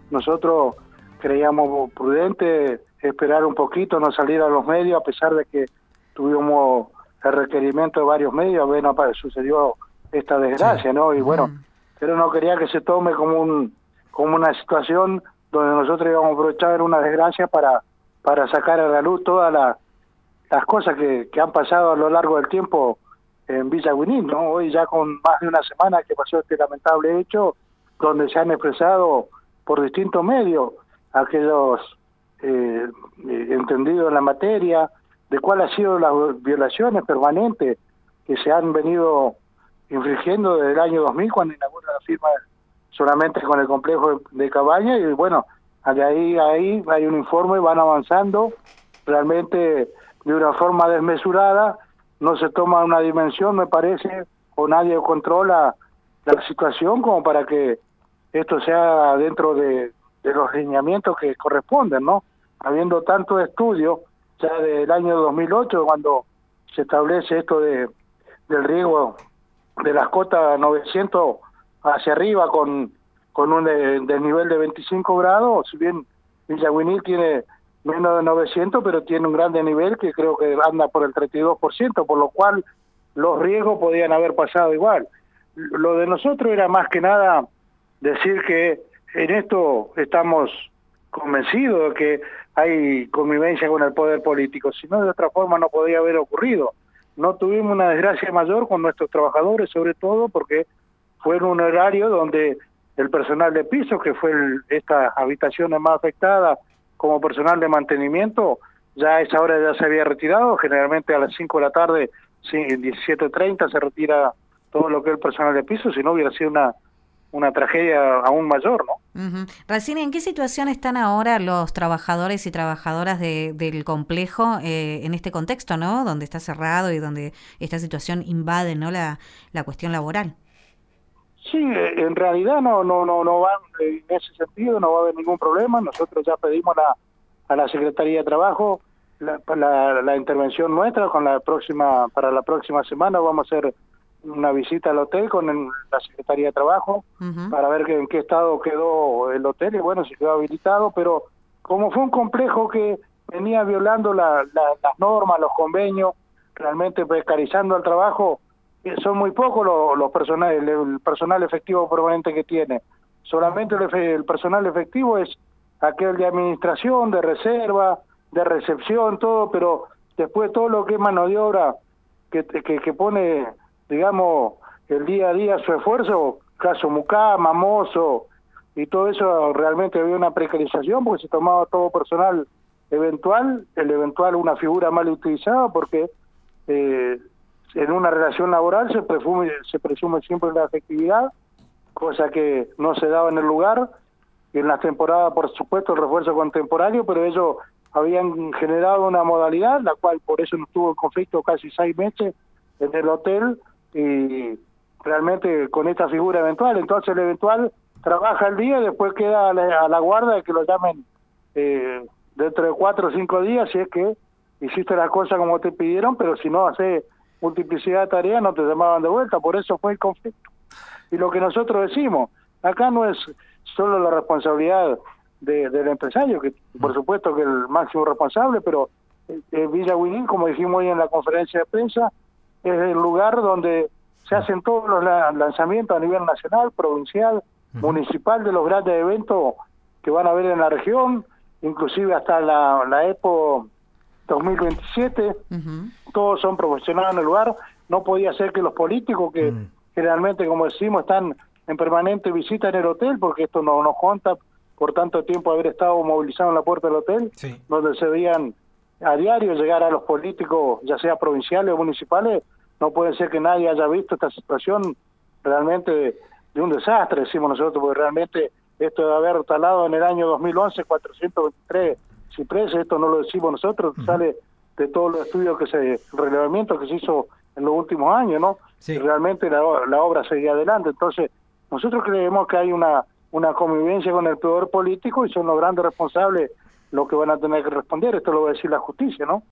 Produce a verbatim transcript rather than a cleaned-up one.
nosotros creíamos prudente esperar un poquito, no salir a los medios, a pesar de que tuvimos el requerimiento de varios medios. Bueno, sucedió esta desgracia, sí. ¿no? Y bueno, uh-huh. pero no quería que se tome como un como una situación donde nosotros íbamos a aprovechar una desgracia para para sacar a la luz todas la, las cosas que, que han pasado a lo largo del tiempo en Villa Güín, ¿no? Hoy ya con más de una semana que pasó este lamentable hecho, donde se han expresado por distintos medios aquellos eh, entendidos en la materia, de cuáles han sido las violaciones permanentes que se han venido infringiendo desde el año dos mil, cuando inaugura la firma solamente con el complejo de Cabaña, y bueno, de ahí a ahí hay un informe, van avanzando realmente de una forma desmesurada, no se toma una dimensión, me parece, o nadie controla la situación como para que esto sea dentro de, de los lineamientos que corresponden, ¿no? Habiendo tanto estudio ya del año dos mil ocho, cuando se establece esto de del riego de las cotas novecientos hacia arriba con, con un de, de nivel de veinticinco grados, si bien Villa Güín tiene menos de novecientos, pero tiene un gran nivel que creo que anda por el treinta y dos por ciento, por lo cual los riesgos podían haber pasado igual. Lo de nosotros era más que nada decir que en esto estamos convencidos de que hay convivencia con el poder político, si no de otra forma no podía haber ocurrido. No tuvimos una desgracia mayor con nuestros trabajadores, sobre todo porque fue en un horario donde el personal de piso, que fue el, estas habitaciones más afectadas, como personal de mantenimiento, ya a esa hora ya se había retirado. Generalmente a las cinco de la tarde, diecisiete treinta, se retira todo lo que es el personal de piso, si no hubiera sido una una tragedia aún mayor, ¿no? Uh-huh. Racine, ¿en qué situación están ahora los trabajadores y trabajadoras de, del complejo eh, en este contexto, ¿no? Donde está cerrado y donde esta situación invade, ¿no? la, la cuestión laboral. Sí, en realidad no no no no va en ese sentido, no va a haber ningún problema. Nosotros ya pedimos la, a la Secretaría de Trabajo la, la, la intervención nuestra con la próxima para la próxima semana. Vamos a hacer una visita al hotel con el, la Secretaría de Trabajo uh-huh. para ver que, en qué estado quedó el hotel, y bueno, si quedó habilitado, pero como fue un complejo que venía violando la, la, las normas, los convenios, realmente precarizando el trabajo, son muy pocos los, los personales, el, el personal efectivo permanente que tiene. Solamente el, el personal efectivo es aquel de administración, de reserva, de recepción, todo, pero después todo lo que es mano de obra que, que, que pone, digamos, el día a día su esfuerzo, caso Mucama, Mozo, y todo eso, realmente había una precarización porque se tomaba todo personal eventual, el eventual una figura mal utilizada, porque eh, en una relación laboral se presume, se presume siempre la efectividad, cosa que no se daba en el lugar. Y en las temporadas, por supuesto, el refuerzo contemporáneo, pero ellos habían generado una modalidad, la cual por eso no estuvo en conflicto casi seis meses en el hotel, y realmente con esta figura eventual. Entonces el eventual trabaja el día y después queda a la, a la guarda de que lo llamen eh, dentro de cuatro o cinco días, si es que hiciste las cosas como te pidieron, pero si no hace multiplicidad de tareas no te llamaban de vuelta. Por eso fue el conflicto. Y lo que nosotros decimos, acá no es solo la responsabilidad de, del empresario, que por supuesto que es el máximo responsable, pero eh, Villa Güín, como dijimos hoy en la conferencia de prensa, es el lugar donde se hacen todos los lanzamientos a nivel nacional, provincial, uh-huh. municipal, de los grandes eventos que van a haber en la región, inclusive hasta la, la Expo dos mil veintisiete, uh-huh. todos son profesionales en el lugar. No podía ser que los políticos, que uh-huh. generalmente, como decimos, están en permanente visita en el hotel, porque esto no nos conta por tanto tiempo haber estado movilizado en la puerta del hotel, sí. donde se veían a diario llegar a los políticos, ya sea provinciales o municipales. No puede ser que nadie haya visto esta situación realmente de, de un desastre, decimos nosotros, porque realmente esto de haber talado en el año dos mil once cuatrocientos veintitrés cipreses, esto no lo decimos nosotros, uh-huh. sale de todos los estudios que se, el relevamiento que se hizo en los últimos años, ¿no? Sí. Y realmente la, la obra seguía adelante. Entonces, nosotros creemos que hay una, una convivencia con el poder político y son los grandes responsables los que van a tener que responder. Esto lo va a decir la justicia, ¿no?